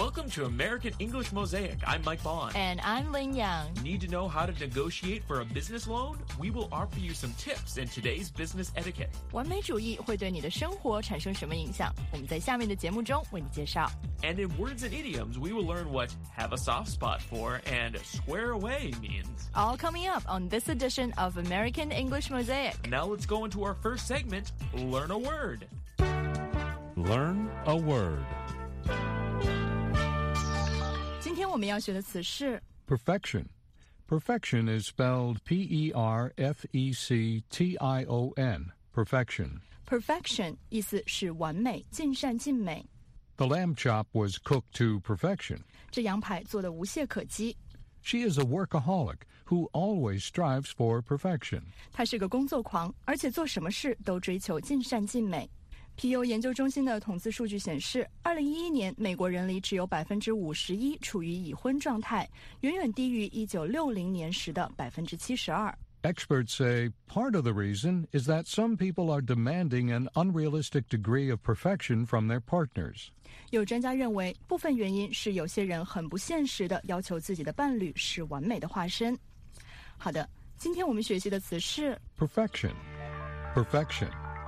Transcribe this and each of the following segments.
Welcome to American English Mosaic. I'm Mike Bond. And I'm Lin Yang. Need to know how to negotiate for a business loan? We will offer you some tips in today's business etiquette. 完美主义会对你的生活产生什么影响？我们在下面的节目中为你介绍。 And in words and idioms, we will learn what have a soft spot for and square away means. All coming up on this edition of American English Mosaic. Now let's go into our first segment, Learn a Word. Learn a word. 今天我们要学的词是 Perfection. Perfection is spelled P-E-R-F-E-C-T-I-O-N. Perfection. perfection， 意思是完美、尽善尽美。 The lamb chop was cooked to perfection. 这羊排做得无懈可击。 She is a workaholic who always strives for perfection. 她是个工作狂，而且做什么事都追求尽善尽美。PU 研究中心的统计数据显示，2011年美国人里只有51%处于已婚状态，远远低于1960年时的72%。 Experts say part of the reason is that some people are demanding an unrealistic degree of perfection from their partners. 有专家認為，部分原因是有些人很不現實地要求自己的伴侶是完美的化身。好的，今天我們學習的詞是 Perfection. Perfection.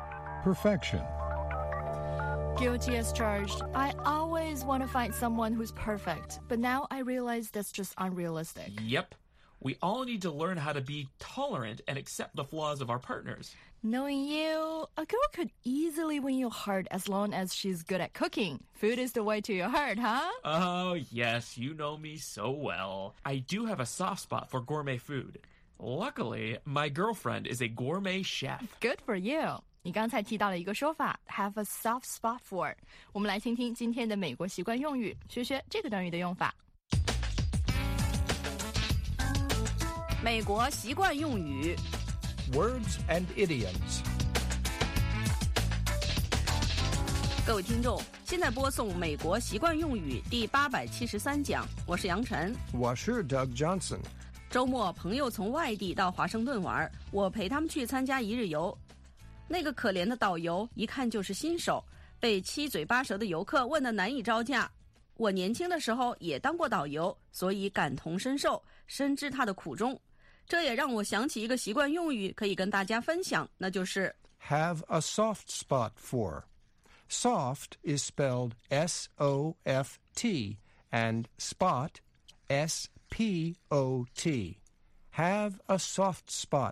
Perfection.Guilty as charged. I always want to find someone who's perfect, but now I realize that's just unrealistic. Yep. We all need to learn how to be tolerant and accept the flaws of our partners. Knowing you, a girl could easily win your heart as long as she's good at cooking. Food is the way to your heart, huh? Oh, yes, you know me so well. I do have a soft spot for gourmet food. Luckily, my girlfriend is a gourmet chef. Good for you. 你刚才提到了一个说法 have a soft spot for. 我们来听听今天的美国习惯用语，学学这个短语的用法。 美国习惯用语 Words and idioms. 各位听众，现在播送美国习惯用语第873讲，我是杨晨， 我是 Doug Johnson. 周末朋友从外地到华盛顿玩，我陪他们去参加一日游。那个可怜的导游一看就是新手，被七嘴八舌的游客问得难以招架。我年轻的时候也当过导游，所以感同身受，深知他的苦衷。这也让我想起一个习惯用语可以跟大家分享，那就是 Have a soft spot for. Soft is spelled S-O-F-T and spot S-P-O-T. Have a soft spot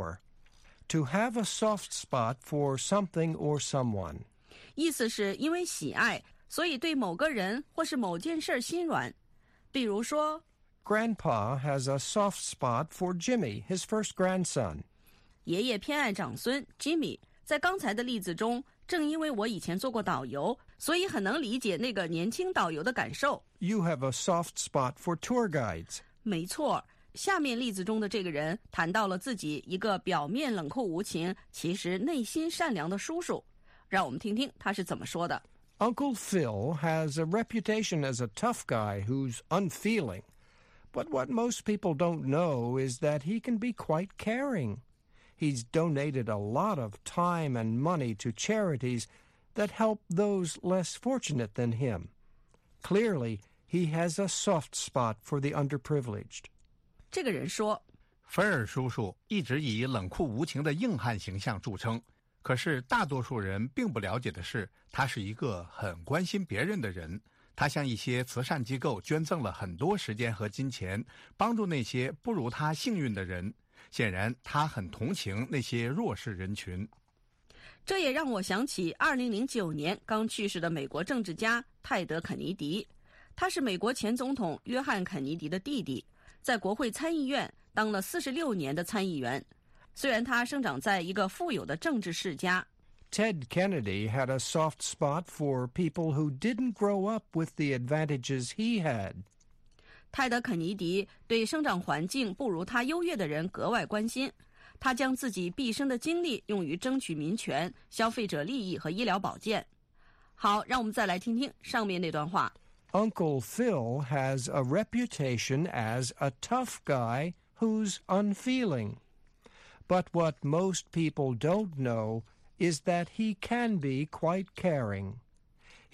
for.To have a soft spot for something or someone. 意思是因为喜爱，所以对某个人或是某件事心软。比如说 Grandpa has a soft spot for Jimmy, his first grandson. 爷爷偏爱长孙 Jimmy。在刚才的例子中，正因为我以前做过导游，所以很能理解那个年轻导游的感受。 You have a soft spot for tour guides. 没错。下面例子中的这个人谈到了自己一个表面冷酷无情，其实内心善良的叔叔。让我们听听他是怎么说的。 Uncle Phil has a reputation as a tough guy who's unfeeling. But what most people don't know is that he can be quite caring. He's donated a lot of time and money to charities that help those less fortunate than him. Clearly, he has a soft spot for the underprivileged. 这个人说， 菲尔叔叔一直以冷酷无情的硬汉形象著称，可是大多数人并不了解的是，他是一个很关心别人的人。他向一些慈善机构捐赠了很多时间和金钱，帮助那些不如他幸运的人。显然，他很同情那些弱势人群。 这也让我想起2009年刚去世的美国政治家泰德·肯尼迪，他是美国前总统约翰·肯尼迪的弟弟。在国会参议院当了46年的参议员，虽然他生长在一个富有的政治世家。 Ted Kennedy had a soft spot for people who didn't grow up with the advantages he had. 泰德·肯尼迪对生长环境不如他优越的人格外关心，他将自己毕生的精力用于争取民权、消费者利益和医疗保健。好，让我们再来听听上面那段话。 Uncle Phil has a reputation as a tough guy who's unfeeling. But what most people don't know is that he can be quite caring.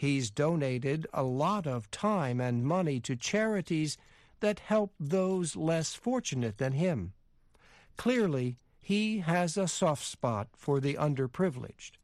He's donated a lot of time and money to charities that help those less fortunate than him. Clearly, he has a soft spot for the underprivileged.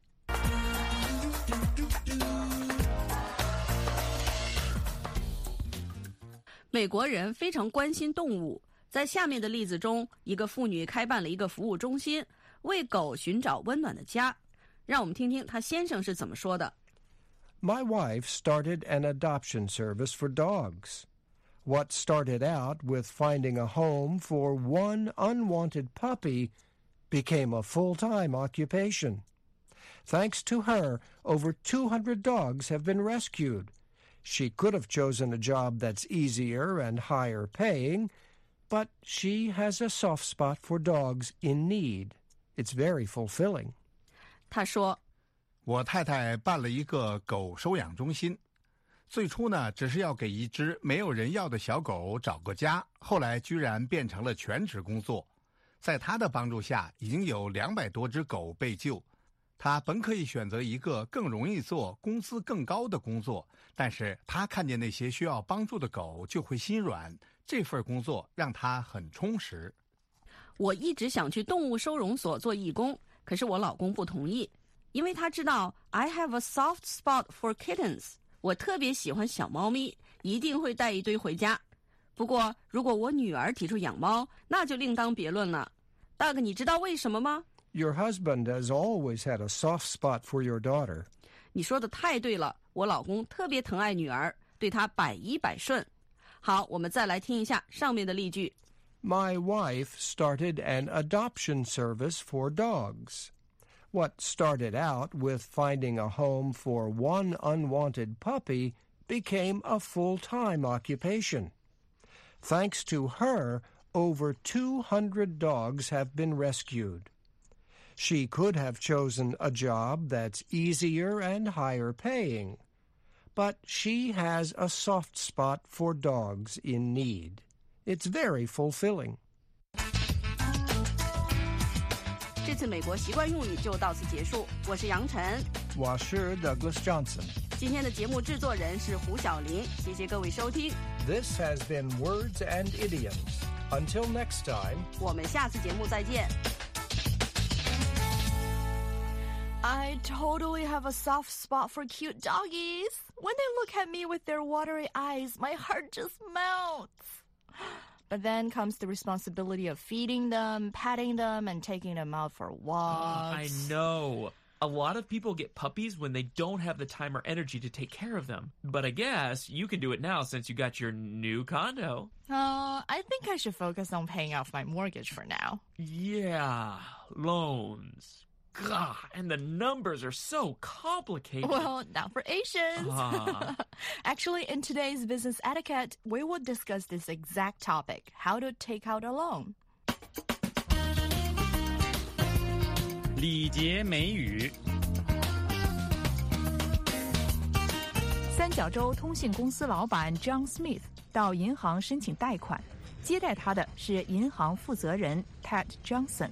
美国人非常关心动物。在下面的例子中，一个妇女开办了一个服务中心，为狗寻找温暖的家。让我们听听她先生是怎么说的。 My wife started an adoption service for dogs. What started out with finding a home for one unwanted puppy became a full-time occupation. Thanks to her, over 200 dogs have been rescued. She could have chosen a job that's easier and higher paying, but she has a soft spot for dogs in need. It's very fulfilling. 他说， 我太太办了一个狗收养中心，最初呢只是要给一只没有人要的小狗找个家，后来居然变成了全职工作。在她的帮助下，已经有200多只狗被救。她本可以选择一个更容易做、工资更高的工作，但是她看见那些需要帮助的狗就会心软，这份工作让她很充实。 我一直想去动物收容所做义工，可是我老公不同意，因为他知道 I have a soft spot for kittens， 我特别喜欢小猫咪，一定会带一堆回家。不过如果我女儿提出养猫，那就另当别论了。大哥，你知道为什么吗？ Your husband has always had a soft spot for your daughter. 你说的太对了，我老公特别疼爱女儿，对她百依百顺。好，我们再来听一下上面的例句。 My wife started an adoption service for dogs. What started out with finding a home for one unwanted puppy became a full-time occupation. Thanks to her, over 200 dogs have been rescued. She could have chosen a job that's easier and higher paying, but she has a soft spot for dogs in need. It's very fulfilling. 这次美国习惯用语就到此结束，我是杨晨， 我是 Douglas Johnson. 今天的节目制作人是胡小林，谢谢各位收听。 This has been Words and Idioms. Until next time, 我们下次节目再见。 I totally have a soft spot for cute doggies. When they look at me with their watery eyes, my heart just melts. But then comes the responsibility of feeding them, petting them, and taking them out for walks. I know. A lot of people get puppies when they don't have the time or energy to take care of them. But I guess you can do it now since you got your new condo. I think I should focus on paying off my mortgage for now. Yeah, loans. God, and the numbers are so complicated. Well, not for Asians. Actually, in today's business etiquette, we will discuss this exact topic, how to take out a loan. 礼节美语。 三角洲通信公司老板 John Smith 到银行申请贷款，接待他的是银行负责人 Ted Johnson。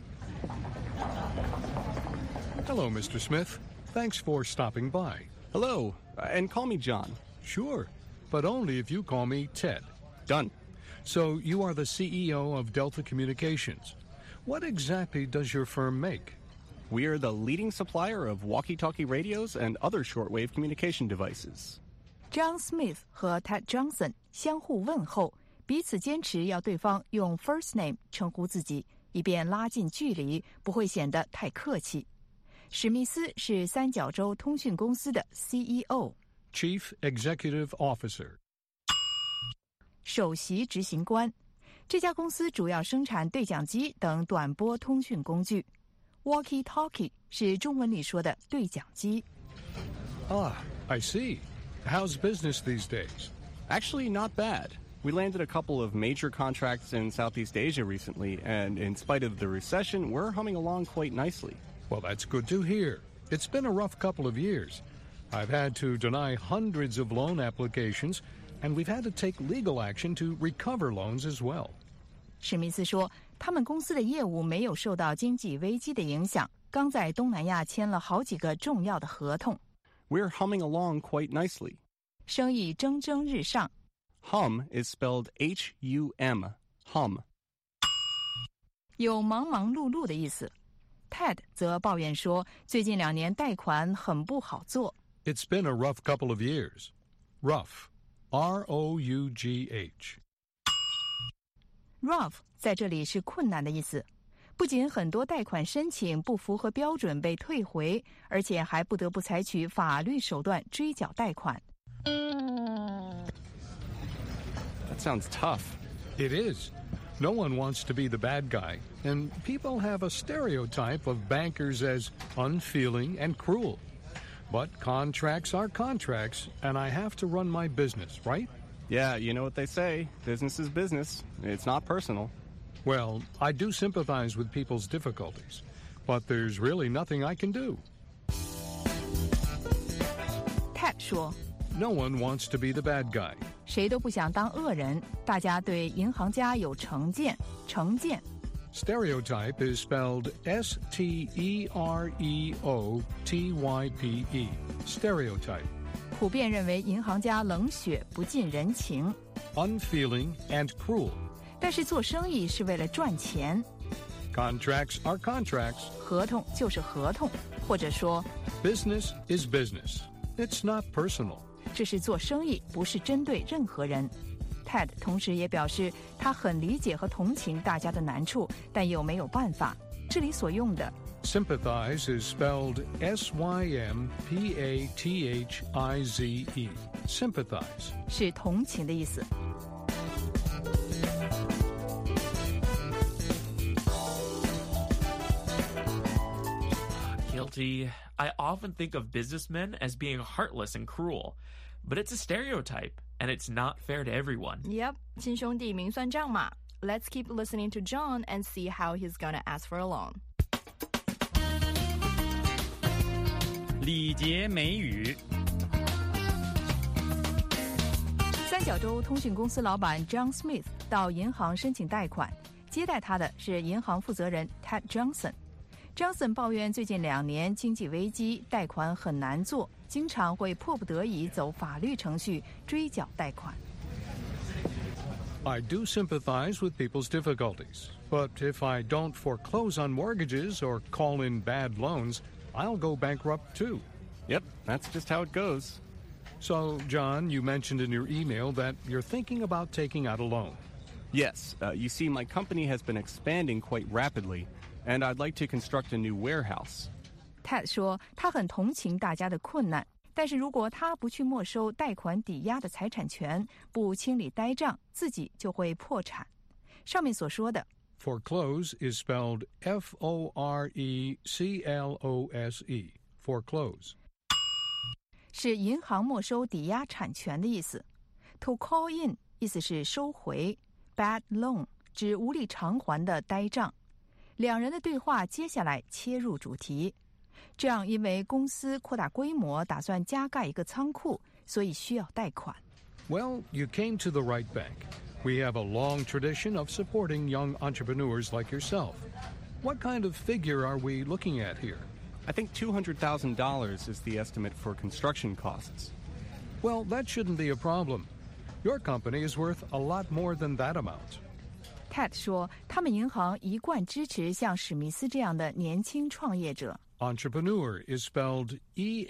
Hello, Mr. Smith. Thanks for stopping by. Hello, and call me John. Sure, but only if you call me Ted. Done. So you are the CEO of Delta Communications. What exactly does your firm make? We are the leading supplier of walkie-talkie radios and other shortwave communication devices. John Smith 和 Ted Johnson 相互问候，彼此坚持要对方用 first name 称呼自己，以便拉近距离，不会显得太客气。史密斯是三角洲通讯公司的 CEO，Chief Executive Officer， 首席执行官。这家公司主要生产对讲机等短波通讯工具。Walkie-talkie 是中文里说的对讲机。 I see. How's business these days? Actually, not bad. We landed a couple of major contracts in Southeast Asia recently, and in spite of the recession, we're humming along quite nicely. Well, that's good to hear. It's been a rough couple of years. I've had to deny hundreds of loan applications, and we've had to take legal action to recover loans as well. 史密斯说，他们公司的业务没有受到经济危机的影响，刚在东南亚签了好几个重要的合同。 We're humming along quite nicely. 生意蒸蒸日上。 Hum is spelled H-U-M, hum. 有忙忙碌碌的意思。Ted 则抱怨说，最近2年贷款很不好做。 It's been a rough couple of years. Rough. R-O-U-G-H. Rough 在这里是困难的意思。不仅很多贷款申请不符合标准被退回，而且还不得不采取法律手段追缴贷款。 That sounds tough. It is. No one wants to be the bad guy, and people have a stereotype of bankers as unfeeling and cruel. But contracts are contracts, and I have to run my business, right? Yeah, you know what they say. Business is business. It's not personal. Well, I do sympathize with people's difficulties, but there's really nothing I can do. Ted 说 No one wants to be the bad guy. 谁都不想当恶人，大家对银行家有成见。 Stereotype is spelled S-T-E-R-E-O-T-Y-P-E. Stereotype. 普遍认为银行家冷血不近人情， Unfeeling and cruel. 但是做生意是为了赚钱， Contracts are contracts. 合同就是合同，或者说 Business is business. It's not personal. 这是做生意，不是针对任何人。Ted 同时也表示，他很理解和同情大家的难处，但又没有办法。这里所用的 Sympathize is spelled S-Y-M-P-A-T-H-I-Z-E. Sympathize. 是同情的意思。 Guilty. I often think of businessmen as being heartless and cruel, but it's a stereotype, and it's not fair to everyone. Yep, 亲兄弟明算账嘛。Let's keep listening to John and see how he's gonna ask for a loan. 礼节美语。 三角洲通讯公司老板 John Smith 到银行申请贷款，接待他的是银行负责人 Ted Johnson。Johnson 抱怨最近2年经济危机，贷款很难做，经常会迫不得已走法律程序追缴贷款。 I do sympathize with people's difficulties, but if I don't foreclose on mortgages or call in bad loans, I'll go bankrupt too. Yep, that's just how it goes. So, John, you mentioned in your email that you're thinking about taking out a loan. Yes, you see, my company has been expanding quite rapidly, and I'd like to construct a new warehouse. Ted 说他很同情大家的困难，但是如果他不去没收贷款抵押的财产权，不清理呆账，自己就会破产。上面所说的 Foreclose is spelled F-O-R-E-C-L-O-S-E. Foreclose. 是银行没收抵押产权的意思。To call in 意思是收回 ，bad loan 指无力偿还的呆账。两人的对话接下来切入主题。这样，因为公司扩大规模，打算加盖一个仓库，所以需要贷款。 Well, you came to the right bank. We have a long tradition of supporting young entrepreneurs like yourself. What kind of figure are we looking at here? I think $200,000 is the estimate for construction costs. Well, that shouldn't be a problem. Your company is worth a lot more than that amount. Ted 说，他们银行一贯支持像史密斯这样的年轻创业者。 Entrepreneur is spelled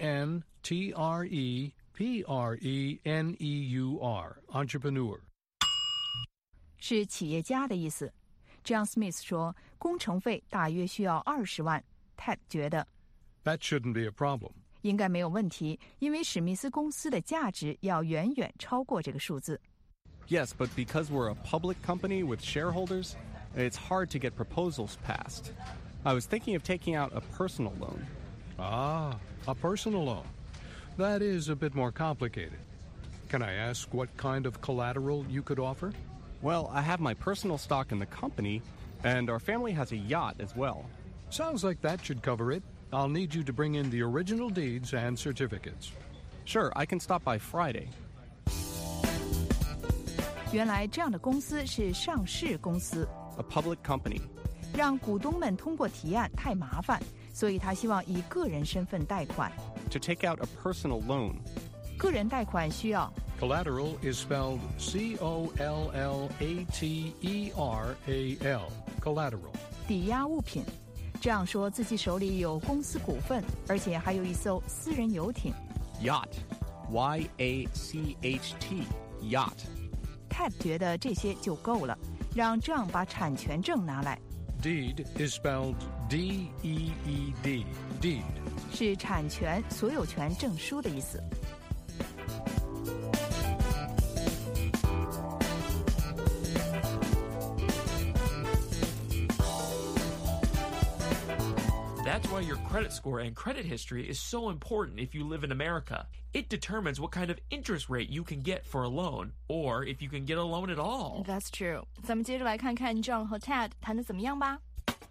E-N-T-R-E-P-R-E-N-E-U-R. Entrepreneur. 是企业家的意思。John Smith 说，工程费大约需要20万。Ted 觉得 That shouldn't be a problem. 应该没有问题，因为史密斯公司的价值要远远超过这个数字。 Yes, but because we're a public company with shareholders, it's hard to get proposals passed. I was thinking of taking out a personal loan. Ah, a personal loan. That is a bit more complicated. Can I ask what kind of collateral you could offer? Well, I have my personal stock in the company, and our family has a yacht as well. Sounds like that should cover it. I'll need you to bring in the original deeds and certificates. Sure, I can stop by Friday. 原来这样的公司是上市公司， A public company. 让股东们通过提案太麻烦，所以他希望以个人身份贷款。 to take out a personal loan. 个人贷款需要 Collateral is spelled C-O-L-L-A-T-E-R-A-L. Collateral. 抵押物品。这样说自己手里有公司股份，而且还有一艘私人游艇。 Yacht. Y-A-C-H-T. Yacht. Ted 觉得这些就够了，让John把产权证拿来。 Deed is spelled D-E-E-D. Deed. 是产权、所有权证书的意思。 That's why your credit score and credit history is so important if you live in America. It determines what kind of interest rate you can get for a loan, or if you can get a loan at all. That's true. 咱们接着来看看 John 和 Ted 谈得怎么样吧。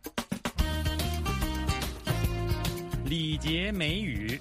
礼节美语。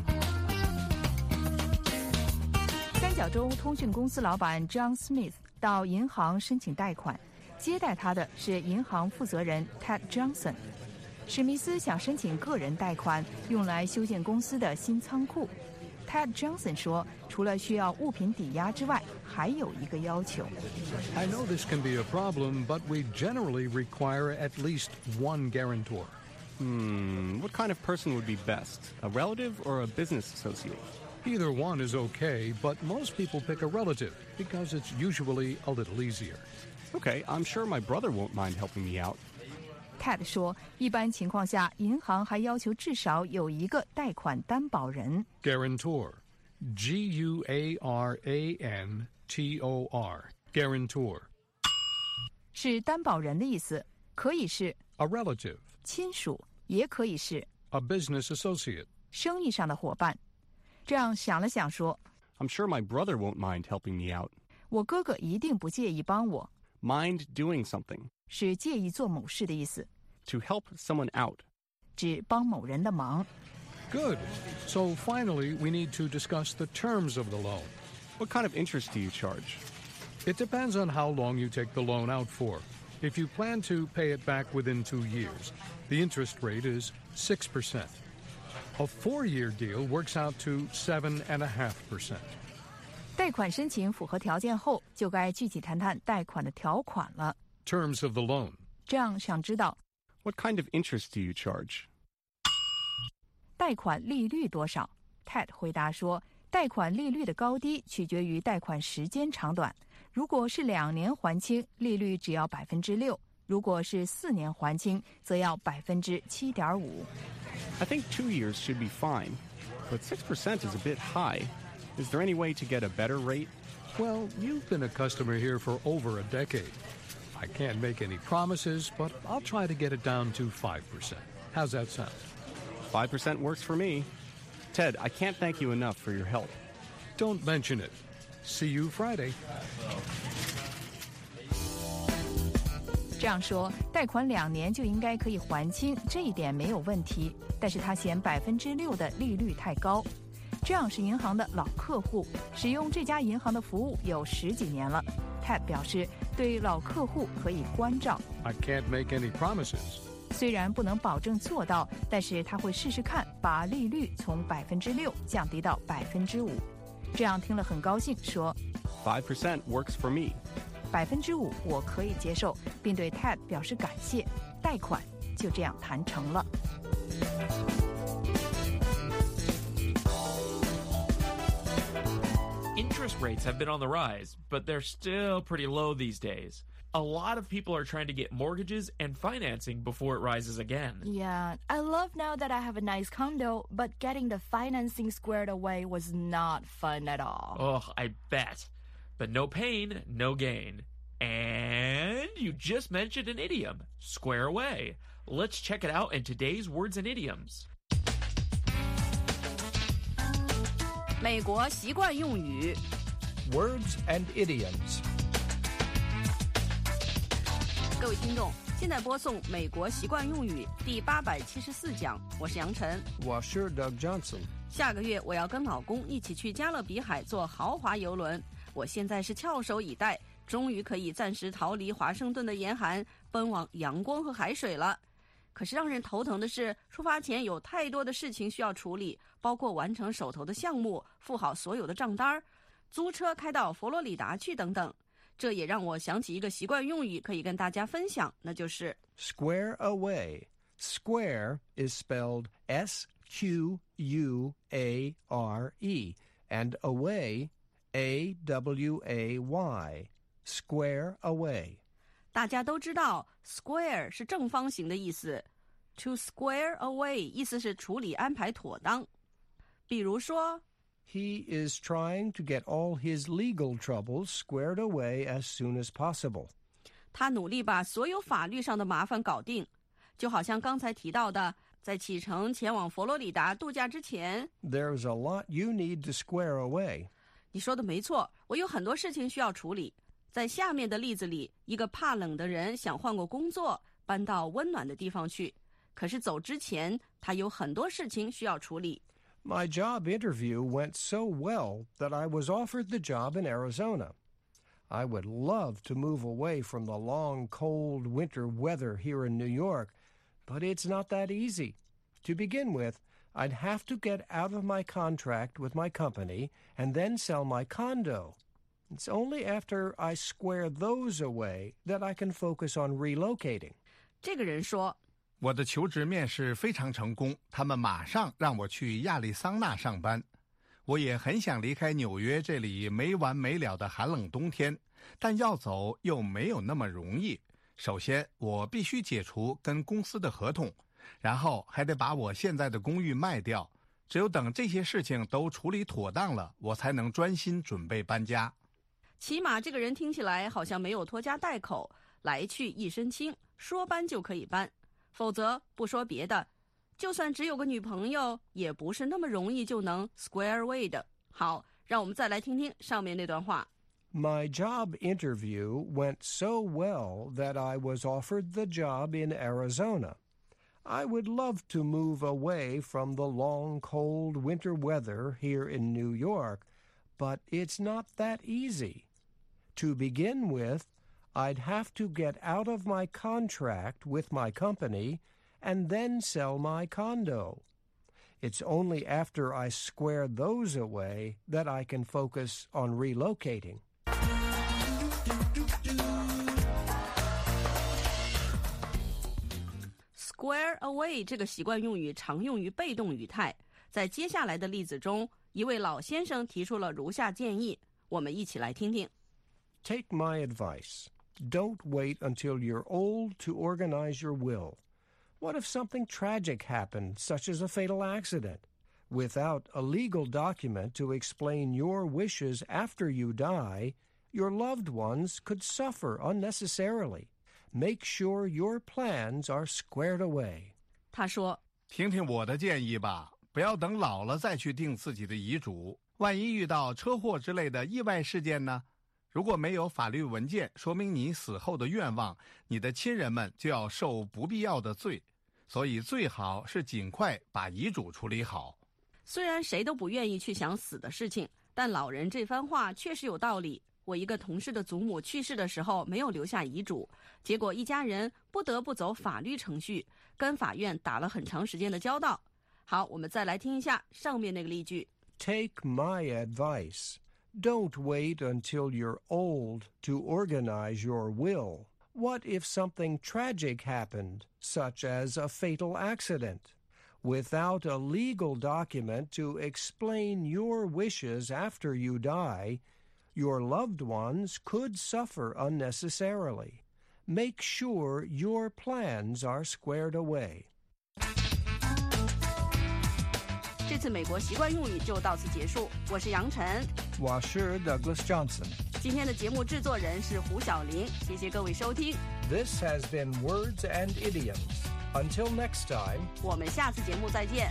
三角洲通讯公司老板 John Smith 到银行申请贷款，接待他的是银行负责人 Ted Johnson。史密斯想申请个人贷款，用来修建公司的新仓库。Ted Johnson 说，除了需要物品抵押之外，还有一个要求。 I know this can be a problem, but we generally require at least one guarantor. What kind of person would be best? A relative or a business associate? Either one is okay, but most people pick a relative because it's usually a little easier. Okay, I'm sure my brother won't mind helping me out. Ted 说，一般情况下，银行还要求至少有一个贷款担保人。 Guarantor. G-U-A-R-A-N-T-O-R. Guarantor. 是担保人的意思，可以是 A relative. 亲属，也可以是 A business associate. 生意上的伙伴。这样想了想说， I'm sure my brother won't mind helping me out. 我哥哥一定不介意帮我， Mind doing something. 是介意做某事的意思， To help someone out. 指帮某人的忙。 Good. So finally, we need to discuss the terms of the loan. What kind of interest do you charge? It depends on how long you take the loan out for. If you plan to pay it back within 2 years, the interest rate is 6%. A 4-year deal works out to 7.5%. 贷款申请符合条件后，就该具体谈谈贷款的条款了。 Terms of the loan. 这样想知道 What kind of interest do you charge? 贷款利率多少 ？Ted 回答说，贷款利率的高低取决于贷款时间长短。如果是2年还清，利率只要6%；如果是4年还清，则要7.5%。 I think 2 years should be fine, but 6% is a bit high. Is there any way to get a better rate? Well, you've been a customer here for over a decade. I can't make any promises, but I'll try to get it down to 5%. How's that sound? 5% works for me. Ted, I can't thank you enough for your help. Don't mention it. See you Friday. 这样说，贷款2年就应该可以还清，这一点没有问题。但是他嫌6%的利率太高。这样是银行的老客户，使用这家银行的服务有10几年了。Ted 表示，对老客户可以关照。 I can't make any promises. 虽然不能保证做到，但是他会试试看，把利率从6%降低到5%。这样听了很高兴，说 5% works for me. 5%我可以接受，并对 Ted 表示感谢。贷款就这样谈成了。 Interest rates have been on the rise, but they're still pretty low these days. A lot of people are trying to get mortgages and financing before it rises again. Yeah, I love now that I have a nice condo, but getting the financing squared away was not fun at all. Oh, I bet. But no pain, no gain. And you just mentioned an idiom, square away. Let's check it out in today's words and idioms. 美国习惯用语。 Words and idioms. 各位听众，现在播送美国习惯用语第874讲，我是杨晨。 我是 Doug Johnson. 下个月我要跟老公一起去加勒比海坐豪华游轮，我现在是翘首以待，终于可以暂时逃离华盛顿的严寒，奔往阳光和海水了。 可是让人头疼的是，出发前有太多的事情需要处理，包括完成手头的项目、付好所有的账单、租车开到佛罗里达去等等。这也让我想起一个习惯用语，可以跟大家分享，那就是 Square away. Square is spelled S-Q-U-A-R-E, and away, A-W-A-Y. Square away. 大家都知道 square 是正方形的意思， to square away 意思是处理安排妥当。比如说 He is trying to get all his legal troubles squared away as soon as possible. 他努力把所有法律上的麻烦搞定，就好像刚才提到的，在启程前往佛罗里达度假之前 There's a lot you need to square away. 你说的没错，我有很多事情需要处理。在下面的例子里，一个怕冷的人想换个工作，搬到温暖的地方去，可是走之前他有很多事情需要处理。 My job interview went so well that I was offered the job in Arizona. I would love to move away from the long, cold winter weather here in New York, but it's not that easy. To begin with, I'd have to get out of my contract with my company and then sell my condo. It's only after I square those away that I can focus on relocating. 这个人说， 我的求职面试非常成功，他们马上让我去亚利桑那上班。我也很想离开纽约这里没完没了的寒冷冬天，但要走又没有那么容易。首先，我必须解除跟公司的合同，然后还得把我现在的公寓卖掉。只有等这些事情都处理妥当了，我才能专心准备搬家。 起码这个人听起来好像没有拖家带口，来去一身轻，说搬就可以搬。否则不说别的，就算只有个女朋友，也不是那么容易就能 square away 的。好，让我们再来听听上面那段话。 My job interview went so well that I was offered the job in Arizona. I would love to move away from the long, cold winter weather here in New York, but it's not that easy. To begin with, I'd have to get out of my contract with my company and then sell my condo. It's only after I square those away that I can focus on relocating. Square away 这个习惯用语常用于被动语态。在接下来的例子中，一位老先生提出了如下建议，我们一起来听听。 Take my advice.Don't wait until you're old to organize your will. What if something tragic happened, such as a fatal accident? Without a legal document to explain your wishes after you die, your loved ones could suffer unnecessarily. Make sure your plans are squared away. 他说， 听听我的建议吧，不要等老了再去定自己的遗嘱。万一遇到车祸之类的意外事件呢？如果没有法律文件说明你死后的愿望，你的亲人们就要受不必要的罪，所以最好是尽快把遗嘱处理好。 虽然谁都不愿意去想死的事情，但老人这番话确实有道理。我一个同事的祖母去世的时候没有留下遗嘱，结果一家人不得不走法律程序，跟法院打了很长时间的交道。好，我们再来听一下上面那个例句。 Take my advice.Don't wait until you're old to organize your will. What if something tragic happened, such as a fatal accident? Without a legal document to explain your wishes after you die, your loved ones could suffer unnecessarily. Make sure your plans are squared away. 这次美国习惯用语就到此结束。我是杨晨， 我是 Douglas Johnson。 今天的节目制作人是胡小玲，谢谢各位收听。 This has been Words and Idioms. Until next time, 我们下次节目再见。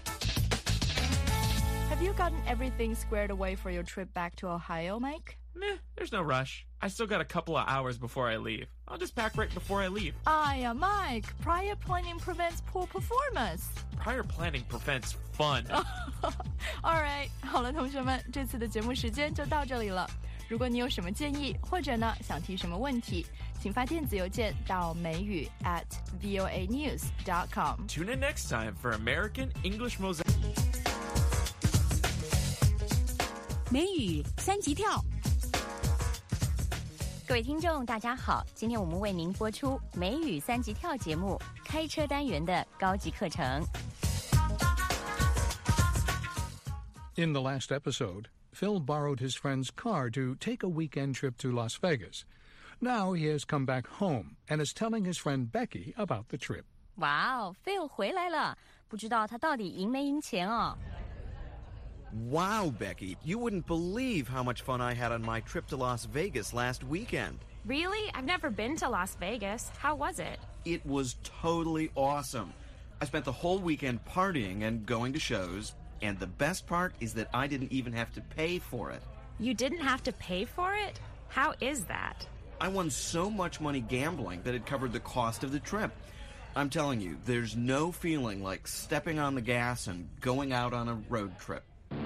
Have you gotten everything squared away for your trip back to Ohio, Mike? Meh, there's no rush. I still got a couple of hours before I leave. I'll just pack right before I leave. Mike, prior planning prevents poor performance. Prior planning prevents fun. All right, 好了，同学们，这次的节目时间就到这里了。 如果你有什么建议，或者呢想提什么问题，请发电子邮件到美语@voanews.com。 Tune in next time for American English Mosaic. 美语三级跳。 各位听众大家好，今天我们为您播出美语三级跳节目开车单元的高级课程。 In the last episode, Phil borrowed his friend's car to take a weekend trip to Las Vegas. Now he has come back home and is telling his friend Becky about the trip. 哇哦 Phil 回来了，不知道他到底赢没赢钱哦。 Wow, Becky, you wouldn't believe how much fun I had on my trip to Las Vegas last weekend. Really? I've never been to Las Vegas. How was it? It was totally awesome. I spent the whole weekend partying and going to shows, and the best part is that I didn't even have to pay for it. You didn't have to pay for it? How is that? I won so much money gambling that it covered the cost of the trip. I'm telling you, there's no feeling like stepping on the gas and going out on a road trip.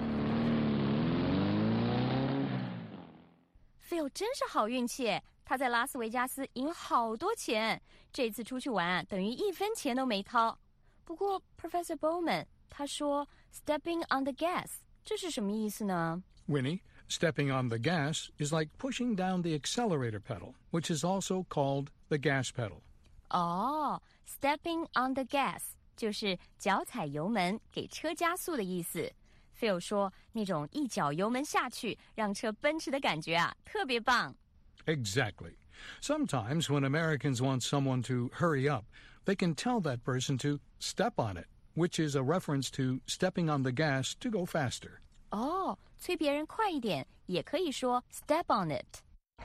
Phil 真是好运气，他在拉斯维加斯赢好多钱，这次出去玩等于1分钱都没掏。不过 Professor Bowman 他说 stepping on the gas 这是什么意思呢？ Winnie, stepping on the gas is like pushing down the accelerator pedal, which is also called the gas pedal. 哦 stepping on the gas 就是脚踩油门给车加速的意思。Phil 说那种一脚油门下去让车奔驰的感觉啊特别棒。 Exactly. Sometimes when Americans want someone to hurry up, they can tell that person to step on it, which is a reference to stepping on the gas to go faster. 哦，催别人快一点也可以说 step on it。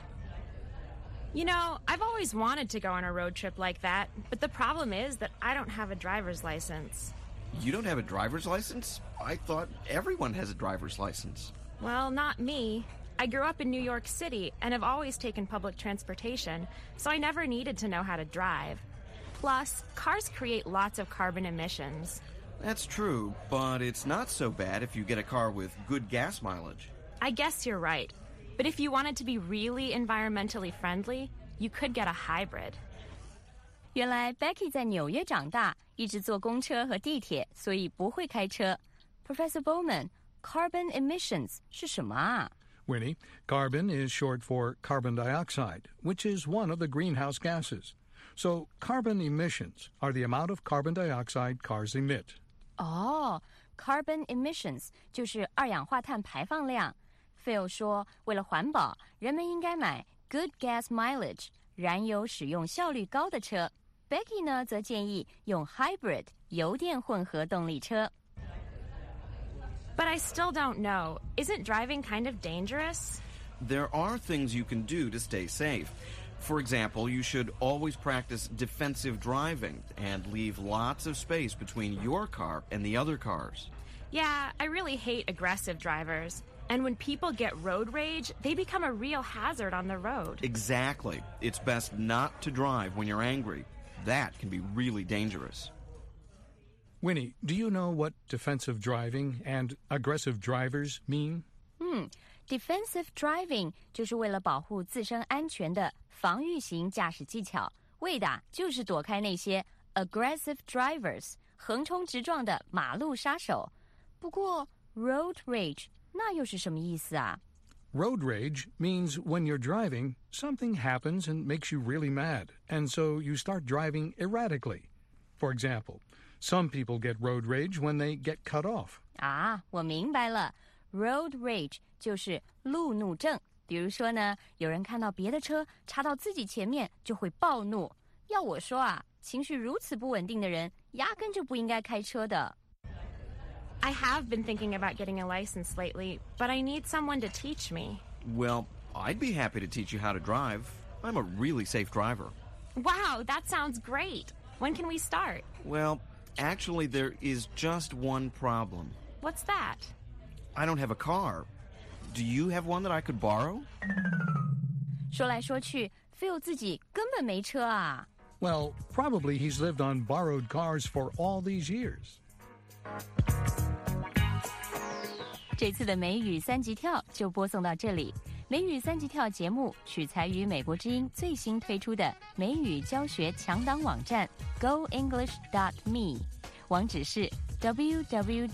You know, I've always wanted to go on a road trip like that, but the problem is that I don't have a driver's license. You don't have a driver's license? I thought everyone has a driver's license. Well, not me. I grew up in New York City and have always taken public transportation, so I never needed to know how to drive. Plus, cars create lots of carbon emissions. That's true, but it's not so bad if you get a car with good gas mileage. I guess you're right. But if you wanted to be really environmentally friendly, you could get a hybrid. 原来 Becky 在纽约长大，一直坐公车和地铁，所以不会开车。Professor Bowman, carbon emissions 是什么啊？ Winnie, carbon is short for carbon dioxide, which is one of the greenhouse gases. So carbon emissions are the amount of carbon dioxide cars emit. 哦 carbon emissions 就是二氧化碳排放量。Phil 说，为了环保，人们应该买 good gas mileage 燃油使用效率高的车。Becky 呢，则建议用 hybrid 油电混合动力车。 But I still don't know. Isn't driving kind of dangerous? There are things you can do to stay safe. For example, you should always practice defensive driving and leave lots of space between your car and the other cars. Yeah, I really hate aggressive drivers. And when people get road rage, they become a real hazard on the road. Exactly. It's best not to drive when you're angry. That can be really dangerous. Winnie, do you know what defensive driving and aggressive drivers mean? Defensive driving 就是为了保护自身安全的防御型驾驶技巧，为的就是躲开那些 aggressive drivers 横冲直撞的马路杀手。不过 road rage 那又是什么意思啊？ Road rage means when you're driving, something happens and makes you really mad, and so you start driving erratically. For example, some people get road rage when they get cut off. 啊，我明白了 ，road rage 就是路怒症。比如说呢，有人看到别的车插到自己前面就会暴怒。要我说啊，情绪如此不稳定的人，压根就不应该开车的。 I have been thinking about getting a license lately, but I need someone to teach me. Well, I'd be happy to teach you how to drive. I'm a really safe driver. Wow, that sounds great. When can we start? Well, actually, there is just one problem. What's that? I don't have a car. Do you have one that I could borrow? 说来说去 ，Phil 自己根本没车啊。 Well, probably he's lived on borrowed cars for all these years. 这次的美语三级跳就播送到这里。 美语3级跳节目取材于美国之音最新推出的美语教学强档网站 GoEnglish.me， 网址是www.goenglish.me。